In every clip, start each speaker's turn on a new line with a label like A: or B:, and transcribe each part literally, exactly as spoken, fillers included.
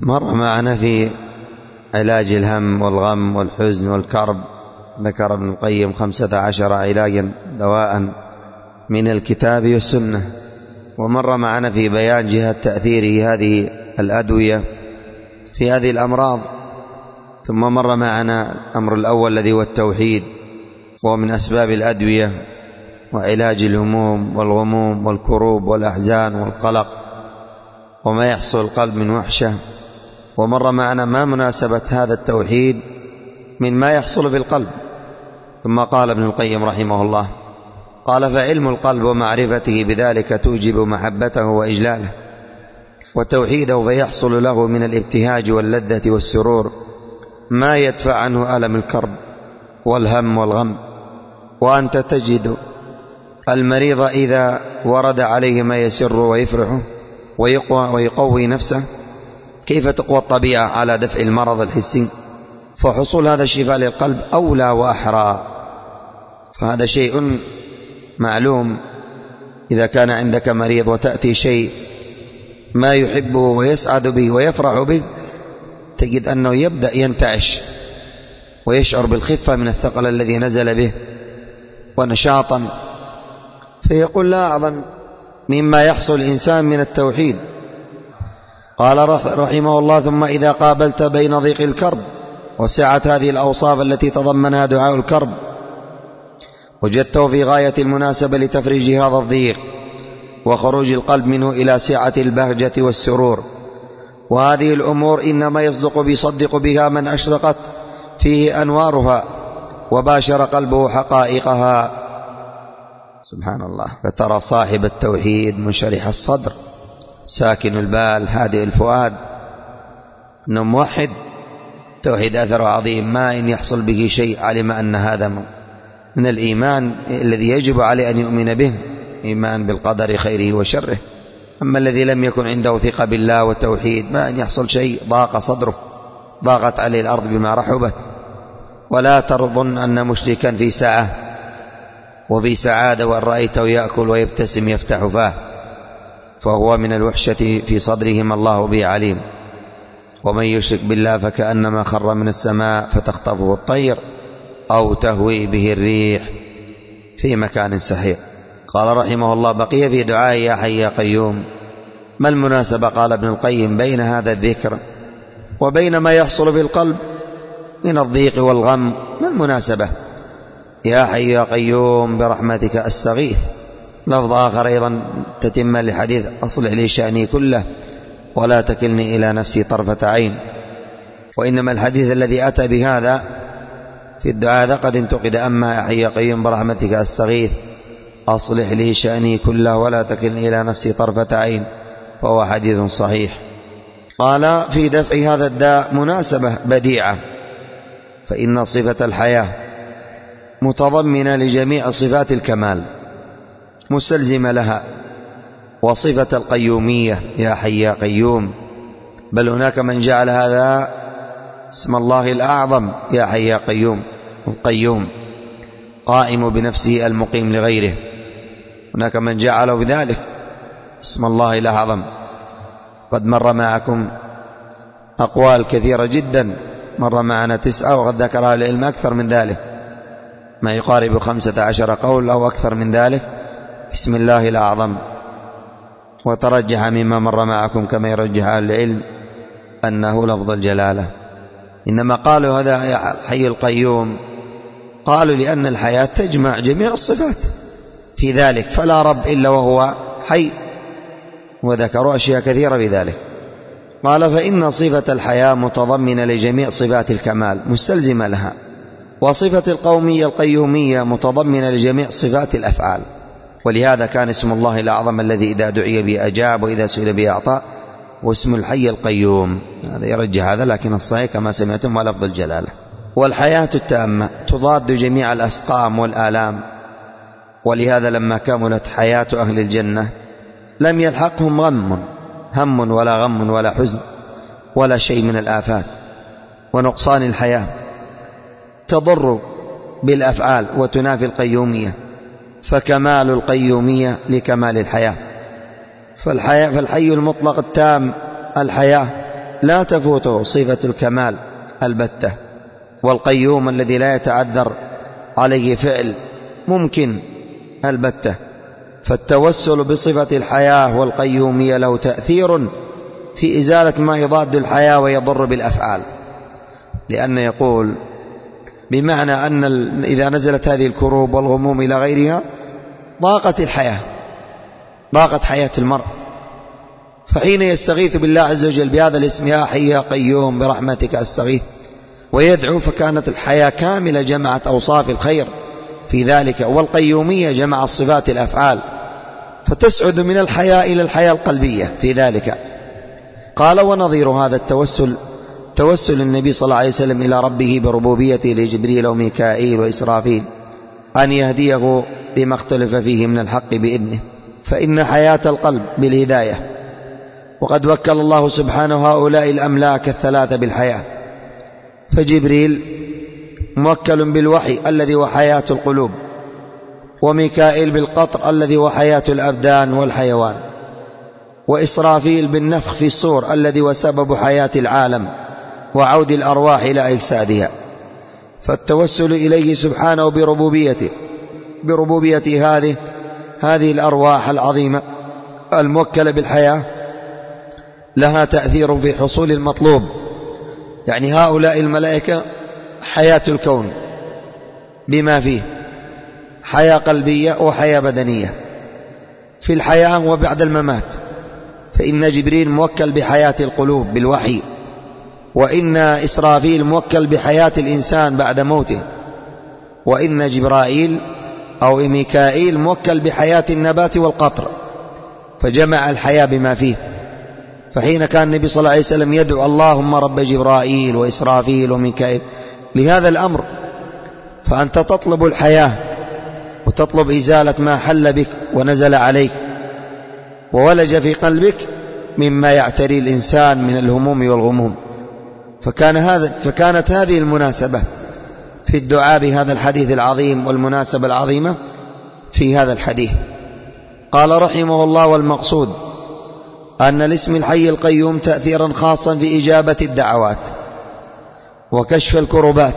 A: مر معنا في علاج الهم والغم والحزن والكرب، ذكر ابن القيم خمسة عشر علاجا دواء من الكتاب والسنة. ومر معنا في بيان جهة تأثير هذه الأدوية في هذه الأمراض. ثم مر معنا الأمر الأول الذي هو التوحيد، وهو من أسباب الأدوية وعلاج الهموم والغموم والكروب والأحزان والقلق وما يحصل القلب من وحشة. ومر معنا ما مناسبة هذا التوحيد من ما يحصل في القلب. ثم قال ابن القيم رحمه الله، قال: فعلم القلب ومعرفته بذلك توجب محبته وإجلاله وتوحيده، فيحصل له من الابتهاج واللذة والسرور ما يدفع عنه ألم الكرب والهم والغم. وأنت تجد المريض إذا ورد عليه ما يسر ويفرحه ويقوى ويقوي نفسه كيف تقوى الطبيعة على دفع المرض الحسي، فحصول هذا الشفاء للقلب أولى وأحرى. فهذا شيء معلوم، إذا كان عندك مريض وتأتي شيء ما يحبه ويسعد به ويفرح به، تجد أنه يبدأ ينتعش ويشعر بالخفة من الثقل الذي نزل به ونشاطا، فيقول: لا أعظم مما يحصل الإنسان من التوحيد. قال رحمه الله: ثم إذا قابلت بين ضيق الكرب وسعة هذه الأوصاف التي تضمنها دعاء الكرب وجدته في غاية المناسبة لتفريج هذا الضيق وخروج القلب منه إلى سعة البهجة والسرور. وهذه الأمور إنما يصدق بيصدق بها من أشرقت فيه أنوارها وباشر قلبه حقائقها. سبحان الله. فترى صاحب التوحيد منشرح الصدر ساكن البال هادئ الفؤاد، إنه موحد. توحيد أثر عظيم، ما إن يحصل به شيء علم أن هذا من الإيمان الذي يجب عليه أن يؤمن به، إيمان بالقدر خيره وشره. أما الذي لم يكن عنده ثقة بالله وتوحيد، ما أن يحصل شيء ضاق صدره، ضاقت عليه الأرض بما رحبت. ولا تظن أن مشركا في ساعة وفي سعادة وأن رأيته يأكل ويبتسم يفتح فاه، فهو من الوحشة في صدره ما الله به عليم. ومن يشرك بالله فكأنما خر من السماء فتخطفه الطير أو تهوي به الريح في مكان سحيق. قال رحمه الله: بقي في دعاء يا حي يا قيوم. ما المناسبة؟ قال ابن القيم: بين هذا الذكر وبين ما يحصل في القلب من الضيق والغم. ما المناسبة؟ يا حي يا قيوم برحمتك أستغيث. لفظ آخر أيضا تتم لحديث: أصلح لي شأني كله ولا تكلني إلى نفسي طرفة عين. وإنما الحديث الذي أتى بهذا في الدعاء ذا قد انتقد: أما يا حي يا قيوم برحمتك أستغيث أصلح لي شأني كله ولا تكلني إلى نفسي طرفة عين، فهو حديث صحيح. قال: في دفع هذا الداء مناسبة بديعة، فإن صفة الحياة متضمنة لجميع صفات الكمال مستلزمة لها، وصفة القيومية يا حي يا قيوم. بل هناك من جعل هذا اسم الله الأعظم يا حي يا قيوم، القيوم قائم بنفسه المقيم لغيره. هناك من جعله بذلك اسم الله الأعظم. قد مر معكم أقوال كثيرة جدا، مر معنا تسعة وقد ذكرها العلم أكثر من ذلك، ما يقارب خمسة عشر قول أو أكثر من ذلك بسم الله الأعظم. وترجح مما مر معكم كما يرجح أهل العلم أنه لفظ الجلالة. إنما قالوا هذا يا الحي القيوم، قالوا لأن الحياة تجمع جميع الصفات في ذلك، فلا رب إلا وهو حي، وذكروا أشياء كثيرة بذلك. قال: فإن صفة الحياة متضمنة لجميع صفات الكمال مستلزمة لها، وصفة القومية القيومية متضمنة لجميع صفات الأفعال. ولهذا كان اسم الله الأعظم الذي إذا دعي به أجاب وإذا سئل به أعطى، واسم الحي القيوم. هذا يرجح هذا، لكن الصحيح كما سمعتم ولفظ الجلالة. والحياة التامة تضاد جميع الأسقام والآلام، ولهذا لما كملت حياة أهل الجنة لم يلحقهم غم هم ولا غم ولا حزن ولا شيء من الآفات. ونقصان الحياة تضر بالأفعال وتنافي القيومية، فكمال القيومية لكمال الحياة. فالحياة فالحي المطلق التام الحياة لا تفوته صفة الكمال البتة، والقيوم الذي لا يتعذر عليه فعل ممكن البتة. فالتوسل بصفة الحياة والقيومية له تأثير في إزالة ما يضاد الحياة ويضر بالأفعال، لأن يقول بمعنى أن إذا نزلت هذه الكروب والغموم إلى غيرها ضاقت الحياة، ضاقت حياة المرء، فحين يستغيث بالله عز وجل بهذا الاسم يا حي يا قيوم برحمتك أستغيث ويدعو، فكانت الحياة كاملة جمعت أوصاف الخير في ذلك، والقيومية جمع الصفات الأفعال، فتسعد من الحياة إلى الحياة القلبية في ذلك. قال ونظير هذا التوسل توسل النبي صلى الله عليه وسلم إلى ربه بربوبيته لجبريل وميكائيل وإسرافيل أن يهديه لما اختلف فيه من الحق بإذنه، فإن حياة القلب بالهداية، وقد وكل الله سبحانه هؤلاء الأملاك الثلاثة بالحياة، فجبريل موكل بالوحي الذي هو حياة القلوب، وميكائيل بالقطر الذي هو حياة الأبدان والحيوان، وإسرافيل بالنفخ في الصور الذي هو سبب حياة العالم وعود الأرواح إلى أجسادها. فالتوسل إليه سبحانه بربوبيته بربوبيته هذه هذه الأرواح العظيمة الموكلة بالحياة لها تأثير في حصول المطلوب، يعني هؤلاء الملائكة حياة الكون بما فيه حياة قلبية وحياة بدنية، في الحياة وبعد الممات، فإن جبريل موكل بحياة القلوب بالوحي، وإن إسرافيل موكل بحياة الإنسان بعد موته، وإن جبرائيل أو ميكائيل موكل بحياة النبات والقطر، فجمع الحياة بما فيه. فحين كان النبي صلى الله عليه وسلم يدعو اللهم رب جبرائيل وإسرافيل وميكائيل لهذا الأمر، فأنت تطلب الحياة وتطلب إزالة ما حل بك ونزل عليك وولج في قلبك مما يعتري الإنسان من الهموم والغموم. فكان هذا فكانت هذه المناسبة في الدعاء بهذا الحديث العظيم، والمناسبة العظيمة في هذا الحديث. قال رحمه الله والمقصود أن الاسم الحي القيوم تأثيرا خاصا في إجابة الدعوات وكشف الكربات.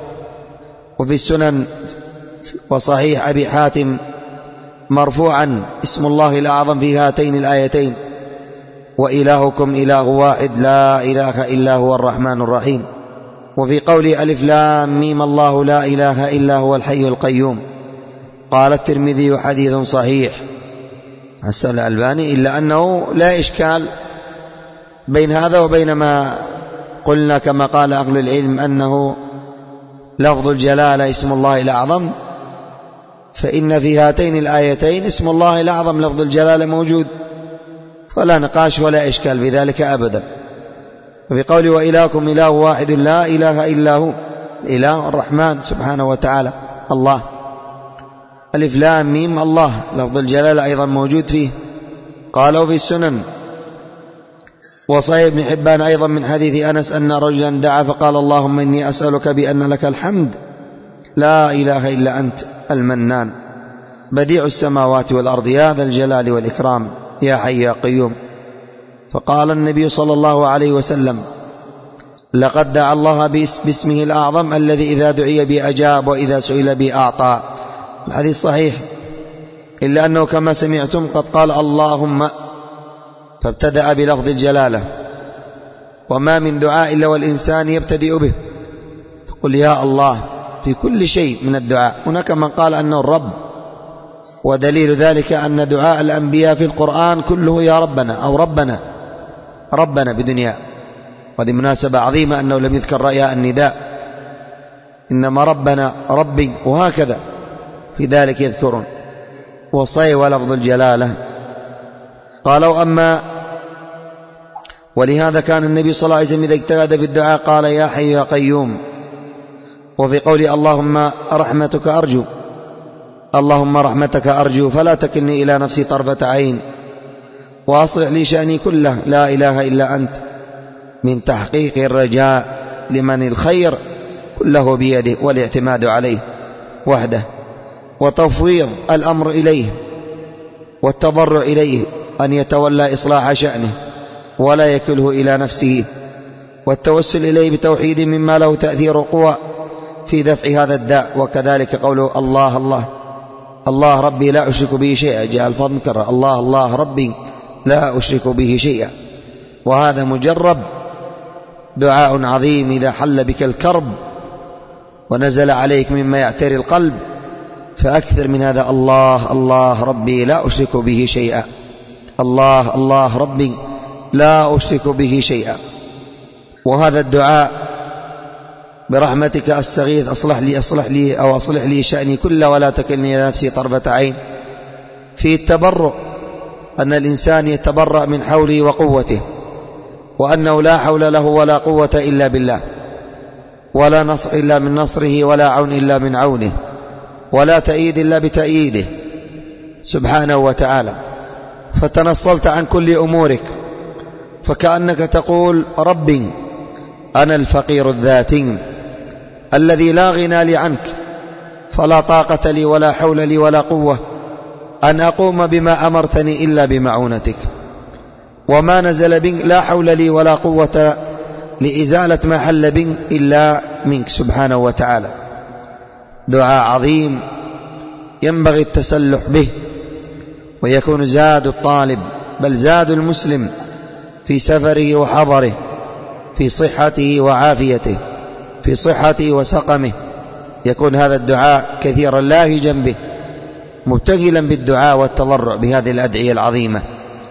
A: وفي السنن وصحيح أبي حاتم مرفوعا اسم الله الأعظم في هاتين الآيتين: وإلهكم إله واحد لا إله إلا هو الرحمن الرحيم. وفي قوله ألف لام ميم الله لا إله إلا هو الحي القيوم. قال الترمذي حديث صحيح حسن الألباني، إلا أنه لا إشكال بين هذا وبين ما قلنا كما قال أهل العلم أنه لفظ الجلالة اسم الله الأعظم، فإن في هاتين الآيتين اسم الله الأعظم لفظ الجلالة موجود، فلا نقاش ولا إشكال في ذلك أبدا. وفي قوله وإلهكم إله واحد لا إله إلا هو، الإله الرحمن سبحانه وتعالى الله. ألف لام ميم الله لفظ الجلالة أيضا موجود فيه. قالوا في السنن وصحيح ابن حبان أيضا من حديث أنس أن رجلا دعا فقال اللهم إني أسألك بأن لك الحمد لا إله إلا أنت المنان بديع السماوات والأرض يا ذا الجلال والإكرام يا حي يا قيوم. فقال النبي صلى الله عليه وسلم لقد دعا الله باسمه الأعظم الذي إذا دعي به أجاب وإذا سئل به أعطى. الحديث صحيح، إلا أنه كما سمعتم قد قال اللهم فابتدأ بلفظ الجلالة، وما من دعاء إلا والإنسان يبتدئ به، تقول يا الله في كل شيء من الدعاء. هناك من قال أنه الرب، ودليل ذلك أن دعاء الأنبياء في القرآن كله يا ربنا أو ربنا ربنا بدنيا، وهذه مناسبة عظيمة أنه لم يذكر رأي النداء، إنما ربنا ربي، وهكذا في ذلك يذكرون. وصي ولفظ الجلالة. قالوا أما ولهذا كان النبي صلى الله عليه وسلم إذا اجتهد في الدعاء قال يا حي يا قيوم. وفي قوله اللهم رحمتك أرجو اللهم رحمتك أرجو فلا تكلني إلى نفسي طرفة عين وأصلح لي شأني كله لا إله إلا أنت، من تحقيق الرجاء لمن الخير كله بيده والاعتماد عليه وحده، وتفويض الأمر إليه والتضرع إليه أن يتولى إصلاح شأنه ولا يكله إلى نفسه والتوسل إليه بتوحيد مما له تأثير قوى في دفع هذا الداء. وكذلك قوله الله الله الله ربي لا أشرك به شيئا، جاء الفضل مكرر الله الله ربي لا أشرك به شيئا. وهذا مجرب دعاء عظيم إذا حل بك الكرب ونزل عليك مما يعتري القلب، فأكثر من هذا الله الله ربي لا أشرك به شيئا، الله الله ربي لا أشرك به شيئا. وهذا الدعاء برحمتك أستغيث أصلح لي أصلح لي أو أصلح لي شأني كله ولا تكلني إلى نفسي طرفة عين. في التبرؤ أن الإنسان يتبرأ من حوله وقوته، وأنه لا حول له ولا قوة إلا بالله، ولا نصر إلا من نصره، ولا عون إلا من عونه، ولا تأييد إلا بتأييده سبحانه وتعالى. فتنصلت عن كل أمورك، فكأنك تقول ربي أنا الفقير الذاتي الذي لا غنى لي عنك، فلا طاقة لي ولا حول لي ولا قوة أن أقوم بما أمرتني إلا بمعونتك، وما نزل بك لا حول لي ولا قوة لإزالة ما حل بك إلا منك سبحانه وتعالى. دعاء عظيم ينبغي التسلح به، ويكون زاد الطالب بل زاد المسلم في سفره وحضره، في صحته وعافيته، في صحته وسقمه، يكون هذا الدعاء كثيرا لاهجا به، مبتهلا بالدعاء والتضرع بهذه الأدعية العظيمة.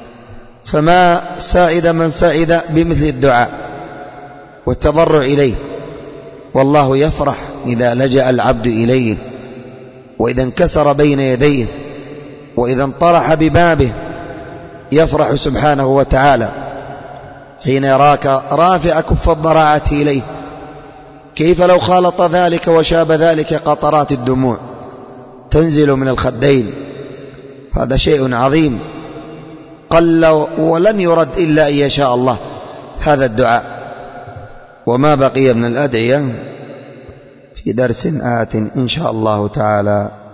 A: فما ساعد من ساعد بمثل الدعاء والتضرع إليه، والله يفرح إذا لجأ العبد إليه، وإذا انكسر بين يديه، وإذا انطرح ببابه، يفرح سبحانه وتعالى حين يراك رافع كف الضراعة إليه. كيف لو خالط ذلك وشاب ذلك قطرات الدموع تنزل من الخدين؟ هذا شيء عظيم قل ولن يرد إلا أن يشاء الله هذا الدعاء. وما بقي من الأدعية في درس آت إن شاء الله تعالى.